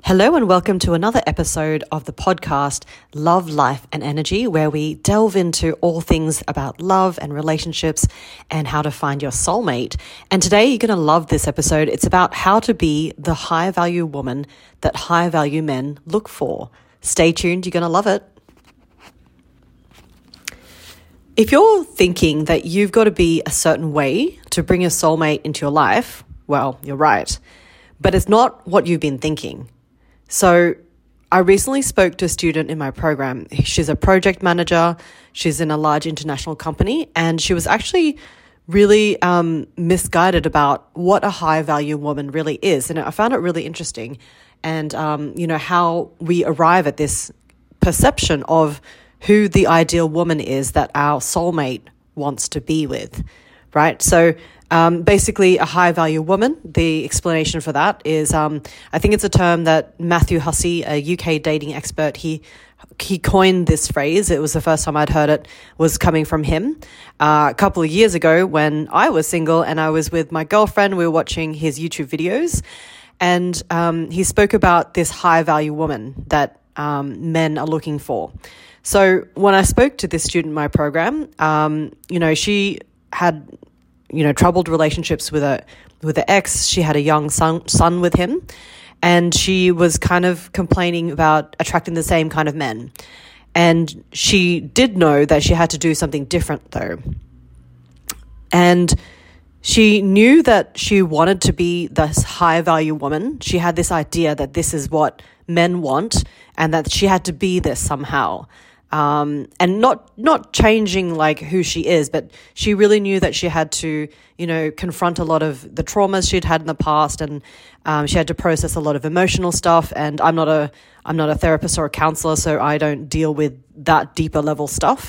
Hello and welcome to another episode of the podcast Love, Life and Energy, where we delve into all things about love and relationships and how to find your soulmate. And today you're going to love this episode. It's about how to be the high value woman that high value men look for. Stay tuned. You're going to love it. If you're thinking that you've got to be a certain way to bring a soulmate into your life, well, you're right. But it's not what you've been thinking. So I recently spoke to a student in my program. She's a project manager. She's in a large international company, and she was actually really misguided about what a high value woman really is. And I found it really interesting. And, how we arrive at this perception of who the ideal woman is that our soulmate wants to be with, right? So basically, a high value woman, the explanation for that is, I think it's a term that Matthew Hussey, a UK dating expert, he coined this phrase. It was the first time I'd heard it was coming from him. A couple of years ago when I was single and I was with my girlfriend, we were watching his YouTube videos, and he spoke about this high value woman that men are looking for. So when I spoke to this student in my program, she had troubled relationships with her ex. She had a young son with him, and she was kind of complaining about attracting the same kind of men. And she did know that she had to do something different though. And she knew that she wanted to be this high value woman. She had this idea that this is what men want and that she had to be this somehow. And not changing like who she is, but she really knew that she had to, confront a lot of the traumas she'd had in the past, and she had to process a lot of emotional stuff. And I'm not a therapist or a counselor, so I don't deal with that deeper level stuff.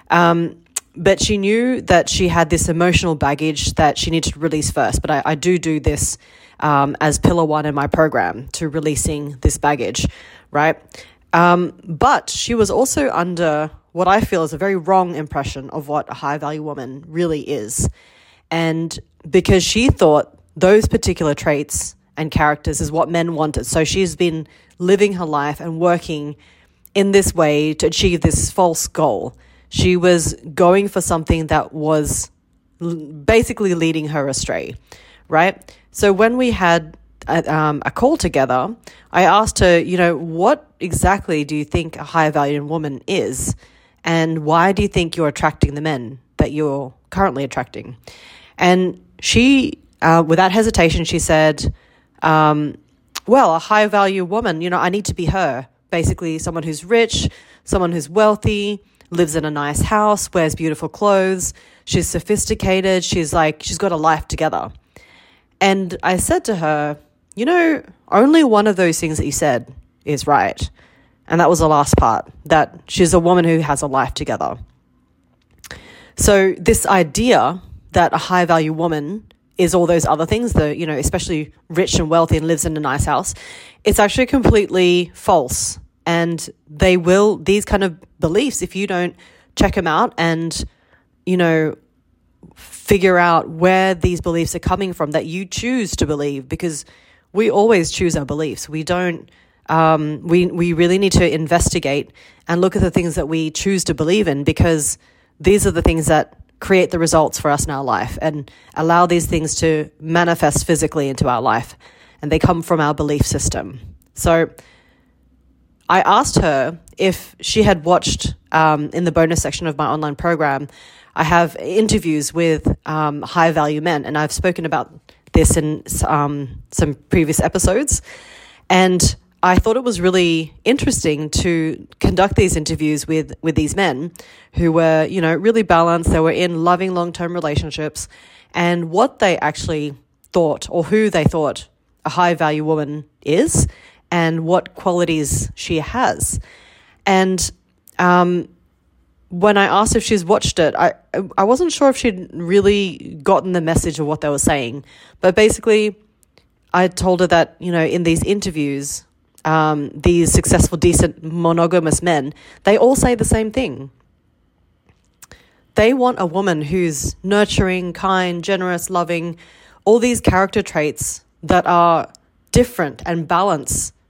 But she knew that she had this emotional baggage that she needed to release first. But I do this as pillar one in my program, to releasing this baggage, right? But she was also under what I feel is a very wrong impression of what a high value woman really is. And because she thought those particular traits and characters is what men wanted. So she's been living her life and working in this way to achieve this false goal. She was going for something that was basically leading her astray, right? So when we had a call together, I asked her, what exactly do you think a high value woman is? And why do you think you're attracting the men that you're currently attracting? And she, without hesitation, she said, a high value woman, I need to be her. Basically, someone who's rich, someone who's wealthy, lives in a nice house, wears beautiful clothes, she's sophisticated, she's got a life together. And I said to her, only one of those things that you said is right. And that was the last part, that she's a woman who has a life together. So this idea that a high value woman is all those other things, especially rich and wealthy and lives in a nice house, it's actually completely false. And these kind of beliefs, if you don't check them out and, figure out where these beliefs are coming from that you choose to believe, because we always choose our beliefs. We don't, we really need to investigate and look at the things that we choose to believe in, because these are the things that create the results for us in our life and allow these things to manifest physically into our life. And they come from our belief system. So I asked her if she had watched, in the bonus section of my online program, I have interviews with high value men, and I've spoken about this in some previous episodes. And I thought it was really interesting to conduct these interviews with these men who were, really balanced. They were in loving long-term relationships, and what they actually thought, or who they thought a high value woman is, and what qualities she has. And when I asked if she's watched it, I wasn't sure if she'd really gotten the message of what they were saying. But basically, I told her that, in these interviews, these successful, decent, monogamous men, they all say the same thing. They want a woman who's nurturing, kind, generous, loving, all these character traits that are different and balance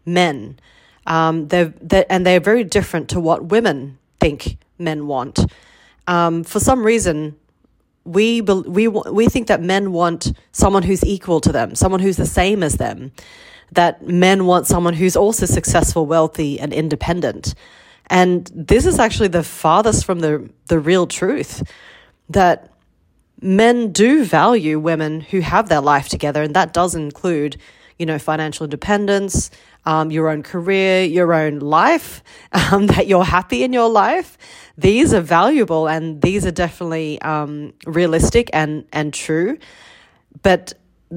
men. They're very different to what women think men want. For some reason, we think that men want someone who's equal to them, someone who's the same as them, that men want someone who's also successful, wealthy, and independent. And this is actually the farthest from the real truth, that men do value women who have their life together, and that does include, financial independence, your own career, your own life, that you're happy in your life. These are valuable, and these are definitely realistic and true. But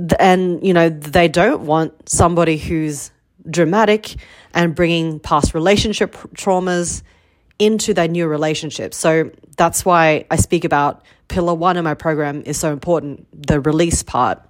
they don't want somebody who's dramatic and bringing past relationship traumas into their new relationship. So that's why I speak about pillar 1 in my program is so important, the release part.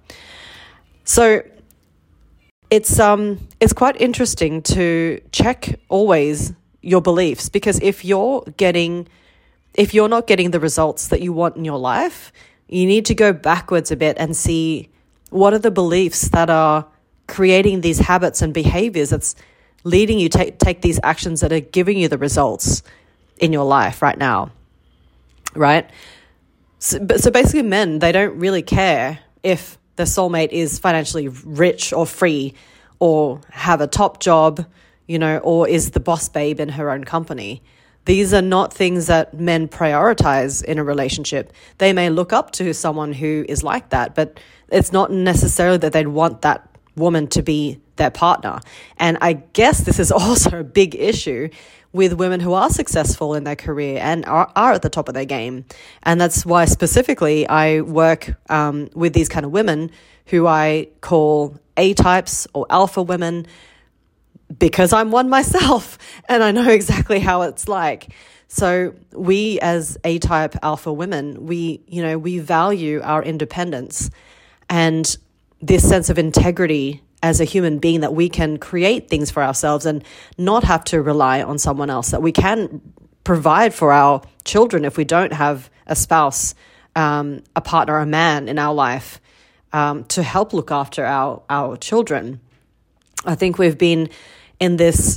So it's quite interesting to check always your beliefs, because if you're not getting the results that you want in your life, you need to go backwards a bit and see what are the beliefs that are creating these habits and behaviors that's leading you to take these actions that are giving you the results in your life right now, right? So basically men, they don't really care if their soulmate is financially rich or free or have a top job, or is the boss babe in her own company. These are not things that men prioritize in a relationship. They may look up to someone who is like that, but it's not necessarily that they'd want that woman to be their partner. And I guess this is also a big issue with women who are successful in their career and are at the top of their game. And that's why specifically I work with these kind of women who I call A-types or alpha women, because I'm one myself and I know exactly how it's like. So we as A-type alpha women, we value our independence and this sense of integrity as a human being, that we can create things for ourselves and not have to rely on someone else, that we can provide for our children if we don't have a spouse, a partner, a man in our life to help look after our children. I think we've been in this,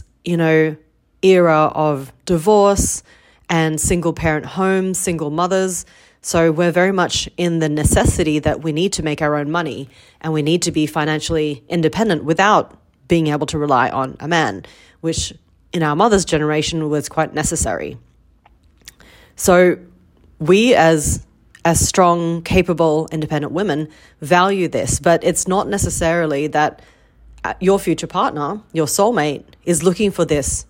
era of divorce and single parent homes, single mothers. So we're very much in the necessity that we need to make our own money and we need to be financially independent without being able to rely on a man, which in our mother's generation was quite necessary. So we as strong, capable, independent women value this, but it's not necessarily that your future partner, your soulmate, is looking for this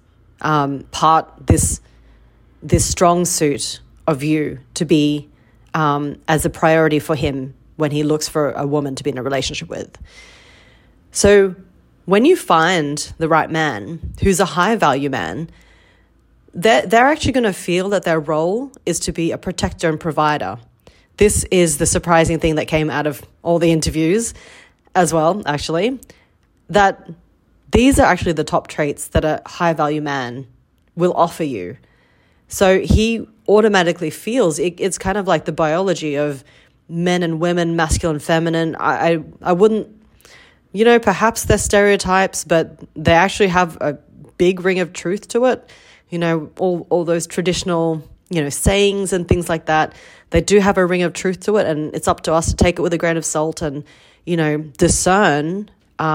this strong suit of you to be as a priority for him when he looks for a woman to be in a relationship with. So when you find the right man who's a high value man, they're actually going to feel that their role is to be a protector and provider. This is the surprising thing that came out of all the interviews as well, actually, that these are actually the top traits that a high value man will offer you. So he automatically feels it's kind of like the biology of men and women, masculine, feminine. I wouldn't, perhaps they're stereotypes, but they actually have a big ring of truth to it. All those traditional, sayings and things like that, they do have a ring of truth to it, and it's up to us to take it with a grain of salt and, discern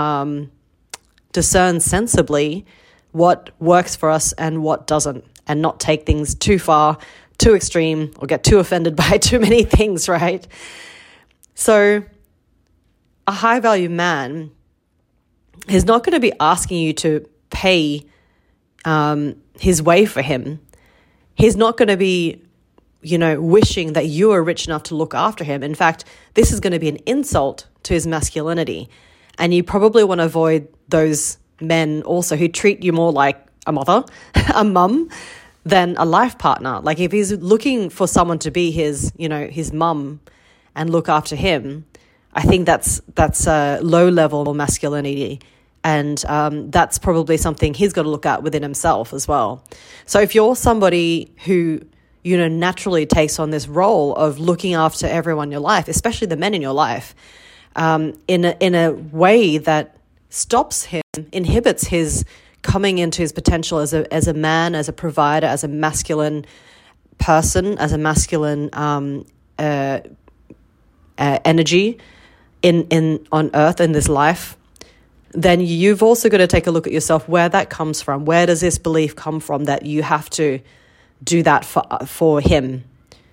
sensibly what works for us and what doesn't, and not take things too far, too extreme, or get too offended by too many things, right? So a high-value man is not going to be asking you to pay his way for him. He's not going to be, wishing that you are rich enough to look after him. In fact, this is going to be an insult to his masculinity. And you probably want to avoid those men also who treat you more like a mother, a mum, than a life partner. Like if he's looking for someone to be his, his mum and look after him, I think that's a low level masculinity. And that's probably something he's got to look at within himself as well. So if you're somebody who, naturally takes on this role of looking after everyone in your life, especially the men in your life, in a way that stops him, inhibits his coming into his potential as a man, as a provider, as a masculine person, as a masculine energy on earth in this life, then you've also got to take a look at yourself, where that comes from. Where does this belief come from that you have to do that for him?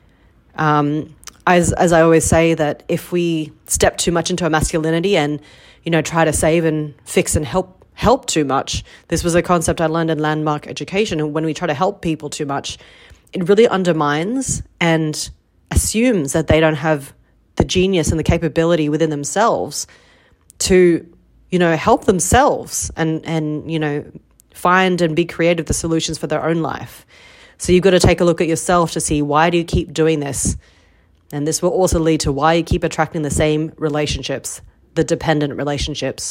As I always say, that if we step too much into our masculinity and, try to save and fix and help too much, this was a concept I learned in Landmark Education. And when we try to help people too much, it really undermines and assumes that they don't have the genius and the capability within themselves to, help themselves and find and be creative the solutions for their own life. So you've got to take a look at yourself to see, why do you keep doing this? And this will also lead to why you keep attracting the same relationships, the dependent relationships.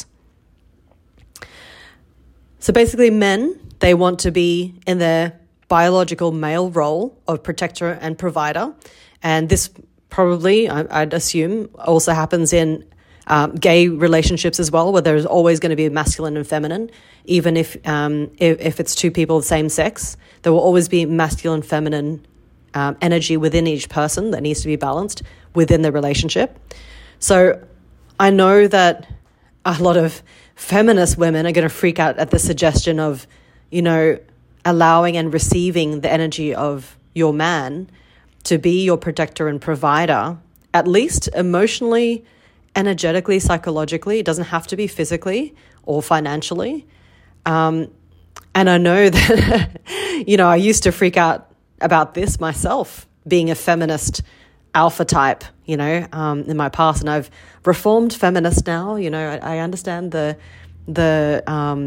So basically, men, they want to be in their biological male role of protector and provider. And this probably, I'd assume, also happens in gay relationships as well, where there's always going to be masculine and feminine. Even if it's two people of the same sex, there will always be masculine, feminine energy within each person that needs to be balanced within the relationship. So I know that a lot of feminist women are going to freak out at the suggestion of, allowing and receiving the energy of your man to be your protector and provider, at least emotionally, energetically, psychologically. It doesn't have to be physically or financially. And I know that, I used to freak out about this myself, being a feminist alpha type, in my past. And I've reformed feminist now. I understand that,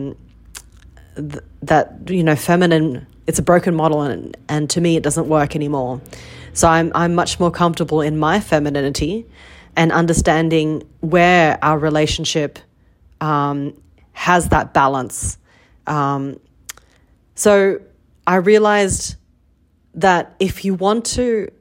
feminine, it's a broken model, and to me it doesn't work anymore. So I'm much more comfortable in my femininity and understanding where our relationship has that balance. So I realized that if you want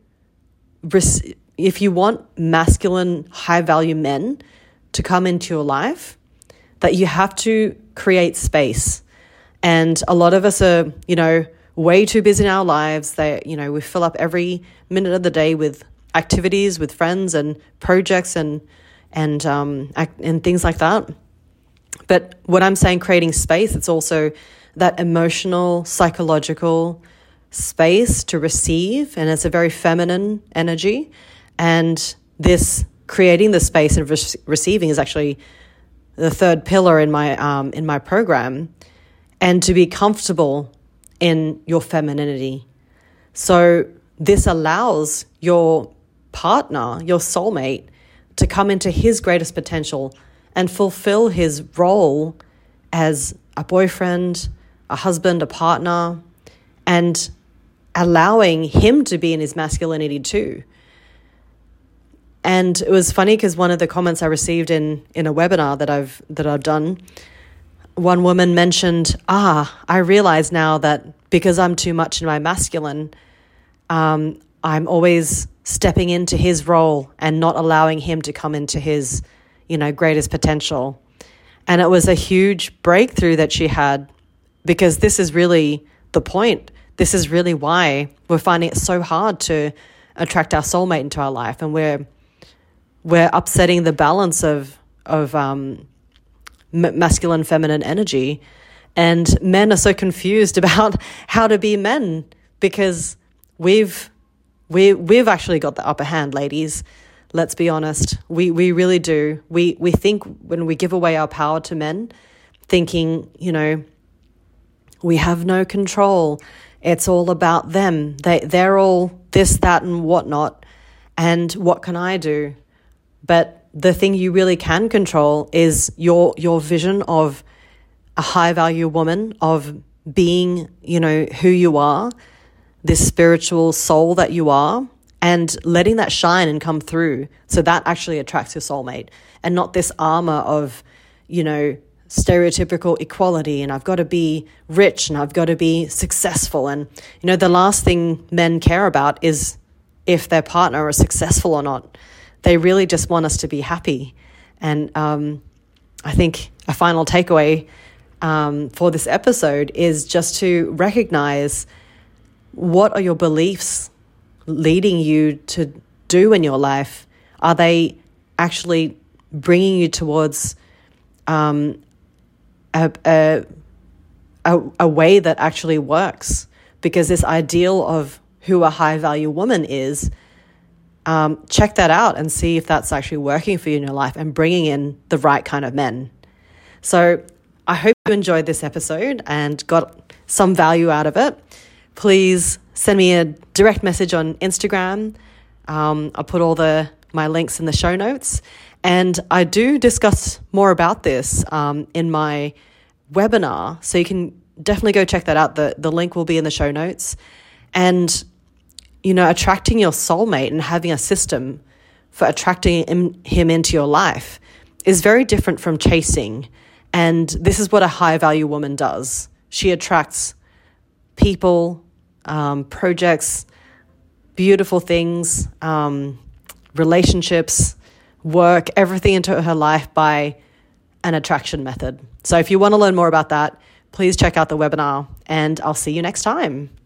masculine, high-value men to come into your life, that you have to create space. And a lot of us are, way too busy in our lives. We fill up every minute of the day with activities, with friends and projects and things like that. But when I'm saying creating space, it's also that emotional, psychological space to receive, and it's a very feminine energy. And this creating the space and receiving is actually the third pillar in my program, and to be comfortable in your femininity. So this allows your partner, your soulmate, to come into his greatest potential and fulfill his role as a boyfriend, a husband, a partner, and allowing him to be in his masculinity too. And it was funny because one of the comments I received in a webinar that I've done, one woman mentioned, I realize now that because I'm too much in my masculine, I'm always stepping into his role and not allowing him to come into his, greatest potential. And it was a huge breakthrough that she had, because this is really the point. This is really why we're finding it so hard to attract our soulmate into our life, and we're upsetting the balance of masculine, feminine energy. And men are so confused about how to be men, because we've actually got the upper hand, ladies. Let's be honest. We really do. We think when we give away our power to men, thinking, we have no control. It's all about them. They're all this, that, and whatnot. And what can I do? But the thing you really can control is your vision of a high-value woman, of being, who you are, this spiritual soul that you are, and letting that shine and come through. So that actually attracts your soulmate, and not this armor of, stereotypical equality, and I've got to be rich and I've got to be successful. And, the last thing men care about is if their partner is successful or not. They really just want us to be happy. And I think a final takeaway for this episode is just to recognize, what are your beliefs leading you to do in your life? Are they actually bringing you towards a way that actually works? Because this ideal of who a high value woman is, check that out and see if that's actually working for you in your life and bringing in the right kind of men. So I hope you enjoyed this episode and got some value out of it. Please send me a direct message on Instagram. I'll put all my links in the show notes. And I do discuss more about this in my webinar, so you can definitely go check that out. The link will be in the show notes. And, attracting your soulmate and having a system for attracting him into your life is very different from chasing. And this is what a high value woman does. She attracts people, projects, beautiful things, relationships, work, everything into her life by an attraction method. So if you want to learn more about that, please check out the webinar, and I'll see you next time.